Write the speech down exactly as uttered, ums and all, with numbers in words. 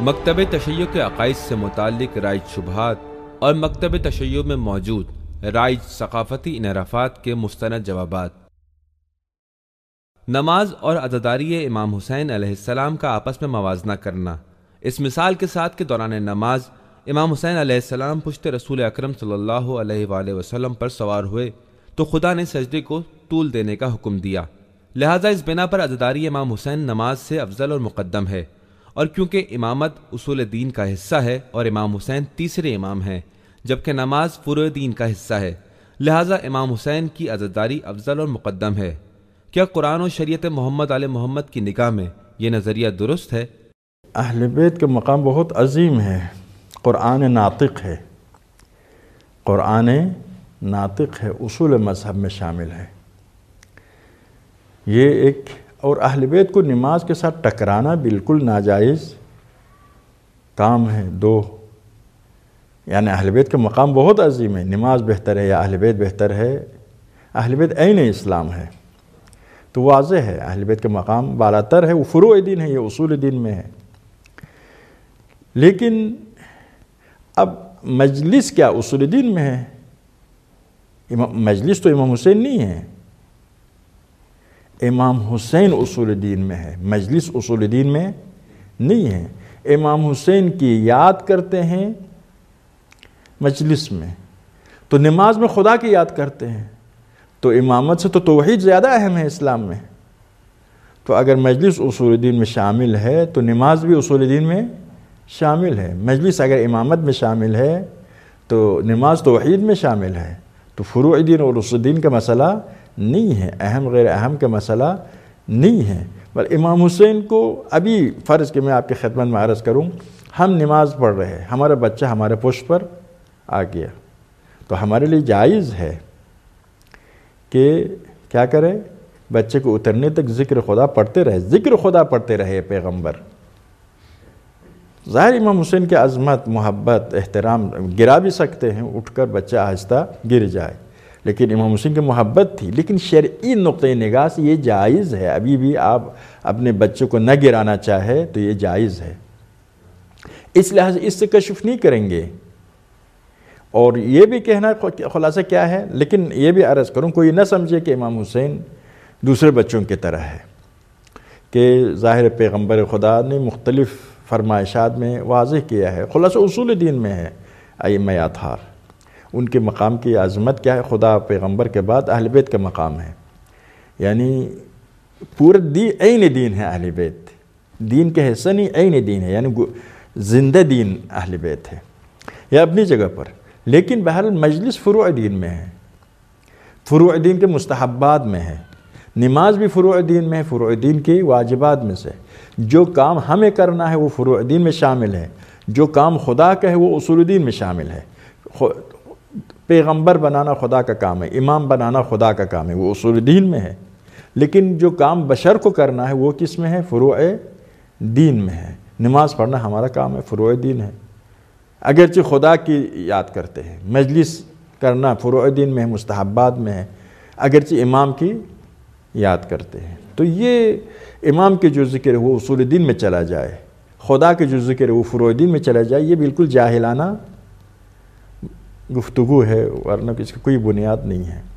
مکتب تشیع کے عقائد سے متعلق رائج شبہات اور مکتب تشیع میں موجود رائج ثقافتی انحرافات کے مستند جوابات۔ نماز اور عزاداری امام حسین علیہ السلام کا آپس میں موازنہ کرنا۔ اس مثال کے ساتھ کہ دوران نماز امام حسین علیہ السلام پشت رسول اکرم صلی اللہ علیہ وآلہ وسلم پر سوار ہوئے تو خدا نے سجدے کو طول دینے کا حکم دیا، لہٰذا اس بنا پر عزاداری امام حسین نماز سے افضل اور مقدم ہے، اور کیونکہ امامت اصول دین کا حصہ ہے اور امام حسین تیسرے امام ہیں جبکہ نماز فروع دین کا حصہ ہے، لہٰذا امام حسین کی عزاداری افضل اور مقدم ہے۔ کیا قرآن و شریعت محمد علیہ محمد کی نگاہ میں یہ نظریہ درست ہے؟ اہل بیت کا مقام بہت عظیم ہے، قرآن ناطق ہے، قرآن ناطق ہے، اصول مذہب میں شامل ہے۔ یہ ایک اور اہل بیت کو نماز کے ساتھ ٹکرانا بالکل ناجائز کام ہے۔ دو یعنی اہل بیت کا مقام بہت عظیم ہے، نماز بہتر ہے یا اہل بیت بہتر ہے؟ اہل بیت عین اسلام ہے، تو واضح ہے اہل بیت کا مقام بالاتر ہے، وہ فروع دین ہے، یہ اصول دین میں ہے۔ لیکن اب مجلس کیا اصول دین میں ہے؟ مجلس تو امام حسین نہیں ہے، امام حسین اصول دین میں ہے، مجلس اصول دین میں نہیں ہے۔ امام حسین کی یاد کرتے ہیں مجلس میں، تو نماز میں خدا کی یاد کرتے ہیں، تو امامت سے تو توحید زیادہ اہم ہے اسلام میں۔ تو اگر مجلس اصول دین میں شامل ہے تو نماز بھی اصول دین میں شامل ہے۔ مجلس اگر امامت میں شامل ہے تو نماز توحید میں شامل ہے، تو فروع دین اور اصول دین کا مسئلہ نہیں ہے، اہم غیر اہم کا مسئلہ نہیں ہے۔ بل امام حسین کو ابھی فرض کہ میں آپ کی خدمت میں عرض کروں، ہم نماز پڑھ رہے ہیں، ہمارا بچہ ہمارے پشت پر آ گیا، تو ہمارے لیے جائز ہے کہ کیا کرے؟ بچے کو اترنے تک ذکر خدا پڑھتے رہے، ذکر خدا پڑھتے رہے پیغمبر۔ ظاہر امام حسین کی عظمت، محبت، احترام گرا بھی سکتے ہیں، اٹھ کر بچہ آہستہ گر جائے، لیکن امام حسین کی محبت تھی۔ لیکن شرعی نقطۂ نگاہ سے یہ جائز ہے، ابھی بھی آپ اپنے بچے کو نہ گرانا چاہے تو یہ جائز ہے، اس لحاظ اس سے کشف نہیں کریں گے۔ اور یہ بھی کہنا خلاصہ کیا ہے، لیکن یہ بھی عرض کروں، کوئی نہ سمجھے کہ امام حسین دوسرے بچوں کی طرح ہے، کہ ظاہر پیغمبر خدا نے مختلف فرمائشات میں واضح کیا ہے، خلاصہ اصول دین میں ہے۔ ائمہ اطہار ان کے مقام کی عظمت کیا ہے؟ خدا پیغمبر کے بعد اہل بیت کا مقام ہے، یعنی پورا دین عین دین ہے، اہل بیت دین کے حصہ نہیں، عین دین ہے، یعنی زندہ دین اہل بیت ہے، یا اپنی جگہ پر۔ لیکن بہرحال مجلس فروع دین میں ہے، فروع دین کے مستحبات میں ہے، نماز بھی فروع دین میں ہے، فروع دین کے واجبات میں سے۔ جو کام ہمیں کرنا ہے وہ فروع دین میں شامل ہے، جو کام خدا کا ہے وہ اصول دین میں شامل ہے۔ پیغمبر بنانا خدا کا کام ہے، امام بنانا خدا کا کام ہے، وہ اصول دین میں ہے۔ لیکن جو کام بشر کو کرنا ہے وہ کس میں ہے؟ فروع دین میں ہے۔ نماز پڑھنا ہمارا کام ہے، فروع دین ہے، اگرچہ خدا کی یاد کرتے ہیں۔ مجلس کرنا فروع دین میں ہے، مستحبات میں ہے، اگرچہ امام کی یاد کرتے ہیں۔ تو یہ امام کے جو ذکر ہے وہ اصول دین میں چلا جائے، خدا کے جو ذکر ہے وہ فروع دین میں چلا جائے، یہ بالکل جاہلانہ گفتگو ہے، ورنہ اس کی کوئی بنیاد نہیں ہے۔